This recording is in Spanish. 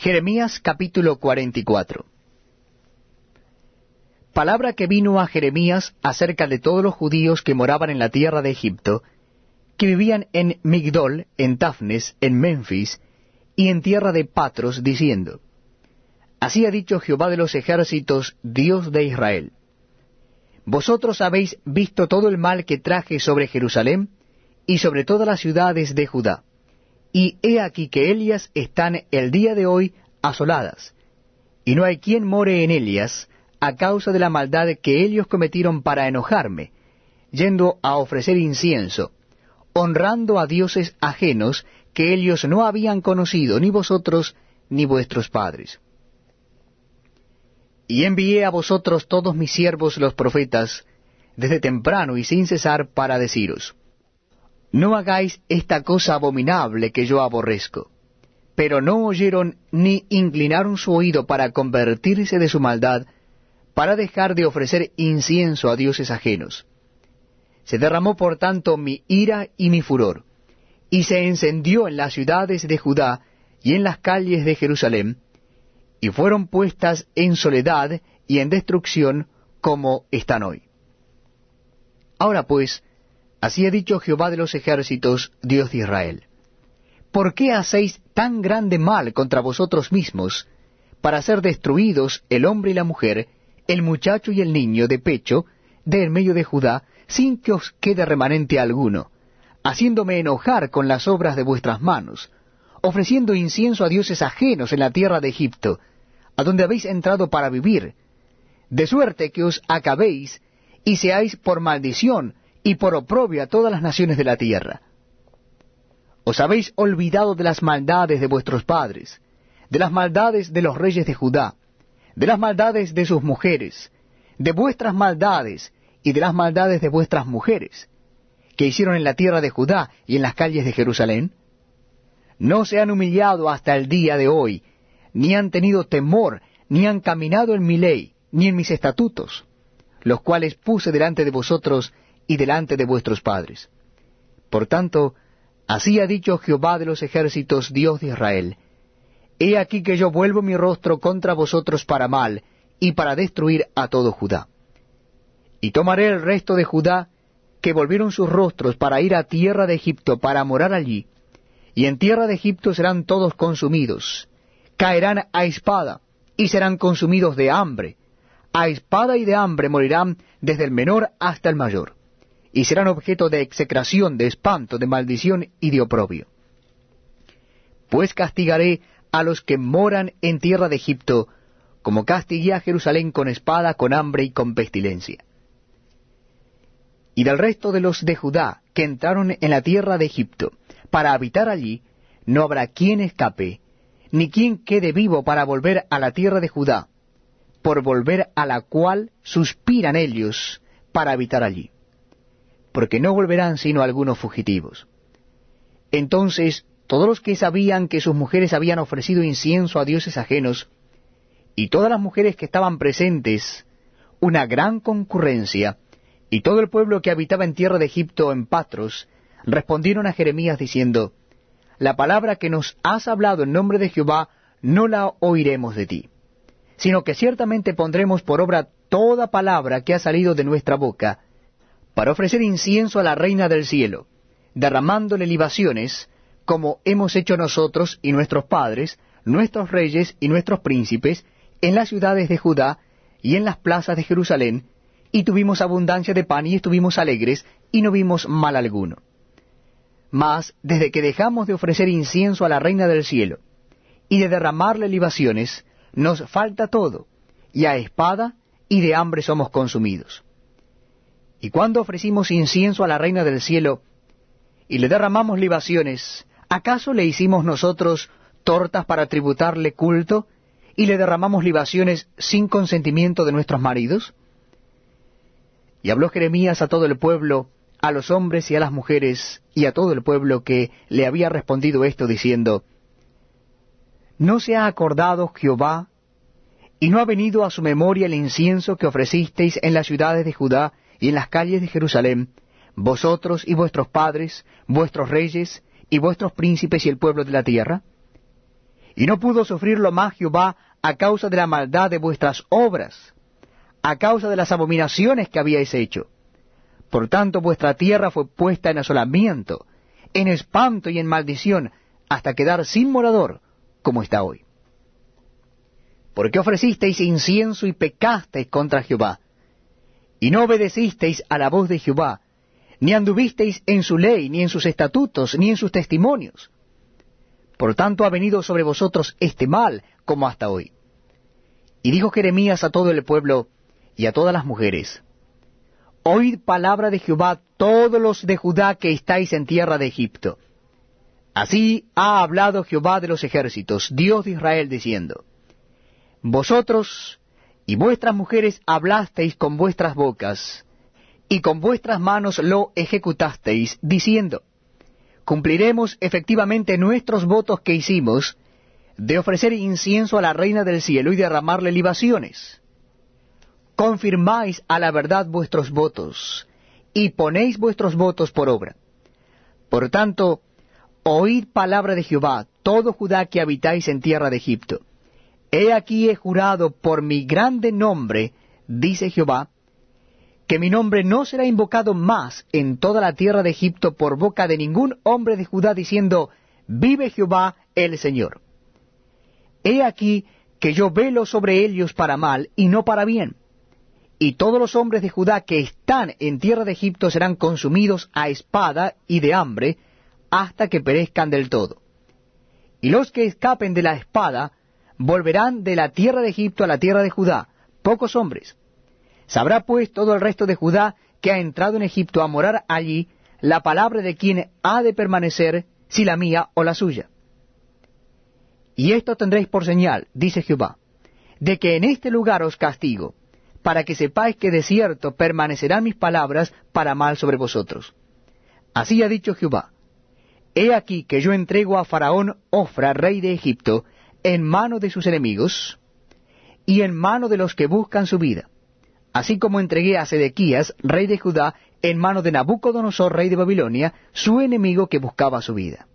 Jeremías capítulo 44. Palabra que vino a Jeremías acerca de todos los judíos que moraban en la tierra de Egipto, que vivían en Migdol, en Tafnes, en Memphis, y en tierra de Patros, diciendo: Así ha dicho Jehová de los ejércitos, Dios de Israel: Vosotros habéis visto todo el mal que traje sobre Jerusalén y sobre todas las ciudades de Judá, y he aquí que ellas están el día de hoy asoladas, y no hay quien more en ellas, a causa de la maldad que ellos cometieron para enojarme, yendo a ofrecer incienso, honrando a dioses ajenos que ellos no habían conocido, ni vosotros ni vuestros padres. Y envié a vosotros todos mis siervos los profetas, desde temprano y sin cesar, para deciros: No hagáis esta cosa abominable que yo aborrezco. Pero no oyeron ni inclinaron su oído para convertirse de su maldad, para dejar de ofrecer incienso a dioses ajenos. Se derramó por tanto mi ira y mi furor, y se encendió en las ciudades de Judá y en las calles de Jerusalén, y fueron puestas en soledad y en destrucción como están hoy. Ahora pues, así ha dicho Jehová de los ejércitos, Dios de Israel: ¿Por qué hacéis tan grande mal contra vosotros mismos, para ser destruidos el hombre y la mujer, el muchacho y el niño de pecho, de en medio de Judá, sin que os quede remanente alguno, haciéndome enojar con las obras de vuestras manos, ofreciendo incienso a dioses ajenos en la tierra de Egipto, a donde habéis entrado para vivir, de suerte que os acabéis y seáis por maldición y por oprobio a todas las naciones de la tierra? Os habéis olvidado de las maldades de vuestros padres, de las maldades de los reyes de Judá, de las maldades de sus mujeres, de vuestras maldades y de las maldades de vuestras mujeres, que hicieron en la tierra de Judá y en las calles de Jerusalén. No se han humillado hasta el día de hoy, ni han tenido temor, ni han caminado en mi ley, ni en mis estatutos, los cuales puse delante de vosotros y delante de vuestros padres. Por tanto, así ha dicho Jehová de los ejércitos, Dios de Israel: He aquí que yo vuelvo mi rostro contra vosotros para mal, y para destruir a todo Judá. Y tomaré el resto de Judá, que volvieron sus rostros para ir a tierra de Egipto, para morar allí, y en tierra de Egipto serán todos consumidos, caerán a espada, y serán consumidos de hambre. A espada y de hambre morirán desde el menor hasta el mayor, y serán objeto de execración, de espanto, de maldición y de oprobio. Pues castigaré a los que moran en tierra de Egipto, como castigué a Jerusalén con espada, con hambre y con pestilencia. Y del resto de los de Judá que entraron en la tierra de Egipto para habitar allí, no habrá quien escape, ni quien quede vivo para volver a la tierra de Judá, por volver a la cual suspiran ellos para habitar allí, porque no volverán sino algunos fugitivos. Entonces todos los que sabían que sus mujeres habían ofrecido incienso a dioses ajenos, y todas las mujeres que estaban presentes, una gran concurrencia, y todo el pueblo que habitaba en tierra de Egipto en Patros, respondieron a Jeremías diciendo: La palabra que nos has hablado en nombre de Jehová no la oiremos de ti, sino que ciertamente pondremos por obra toda palabra que ha salido de nuestra boca, para ofrecer incienso a la reina del cielo, derramándole libaciones, como hemos hecho nosotros y nuestros padres, nuestros reyes y nuestros príncipes, en las ciudades de Judá y en las plazas de Jerusalén, y tuvimos abundancia de pan y estuvimos alegres, y no vimos mal alguno. Mas desde que dejamos de ofrecer incienso a la reina del cielo, y de derramarle libaciones, nos falta todo, y a espada y de hambre somos consumidos. Y cuando ofrecimos incienso a la reina del cielo, y le derramamos libaciones, ¿acaso le hicimos nosotros tortas para tributarle culto, y le derramamos libaciones sin consentimiento de nuestros maridos? Y habló Jeremías a todo el pueblo, a los hombres y a las mujeres, y a todo el pueblo que le había respondido esto, diciendo: ¿No se ha acordado Jehová, y no ha venido a su memoria el incienso que ofrecisteis en las ciudades de Judá y en las calles de Jerusalén, vosotros y vuestros padres, vuestros reyes, y vuestros príncipes y el pueblo de la tierra? Y no pudo sufrirlo más Jehová a causa de la maldad de vuestras obras, a causa de las abominaciones que habíais hecho. Por tanto vuestra tierra fue puesta en asolamiento, en espanto y en maldición, hasta quedar sin morador, como está hoy. Porque ofrecisteis incienso y pecasteis contra Jehová, y no obedecisteis a la voz de Jehová, ni anduvisteis en su ley, ni en sus estatutos, ni en sus testimonios. Por tanto ha venido sobre vosotros este mal, como hasta hoy. Y dijo Jeremías a todo el pueblo y a todas las mujeres: Oíd palabra de Jehová todos los de Judá que estáis en tierra de Egipto. Así ha hablado Jehová de los ejércitos, Dios de Israel, diciendo: Vosotros y vuestras mujeres hablasteis con vuestras bocas, y con vuestras manos lo ejecutasteis, diciendo: Cumpliremos efectivamente nuestros votos que hicimos, de ofrecer incienso a la reina del cielo y derramarle libaciones. Confirmáis a la verdad vuestros votos, y ponéis vuestros votos por obra. Por tanto, oíd palabra de Jehová, todo Judá que habitáis en tierra de Egipto. He aquí he jurado por mi grande nombre, dice Jehová, que mi nombre no será invocado más en toda la tierra de Egipto por boca de ningún hombre de Judá, diciendo: Vive Jehová el Señor. He aquí que yo velo sobre ellos para mal y no para bien. Y todos los hombres de Judá que están en tierra de Egipto serán consumidos a espada y de hambre, hasta que perezcan del todo. Y los que escapen de la espada volverán de la tierra de Egipto a la tierra de Judá, pocos hombres. Sabrá pues todo el resto de Judá que ha entrado en Egipto a morar allí la palabra de quien ha de permanecer, si la mía o la suya. Y esto tendréis por señal, dice Jehová, de que en este lugar os castigo, para que sepáis que de cierto permanecerán mis palabras para mal sobre vosotros. Así ha dicho Jehová: He aquí que yo entrego a Faraón Ofra, rey de Egipto, en mano de sus enemigos, y en mano de los que buscan su vida, así como entregué a Sedequías, rey de Judá, en mano de Nabucodonosor, rey de Babilonia, su enemigo que buscaba su vida.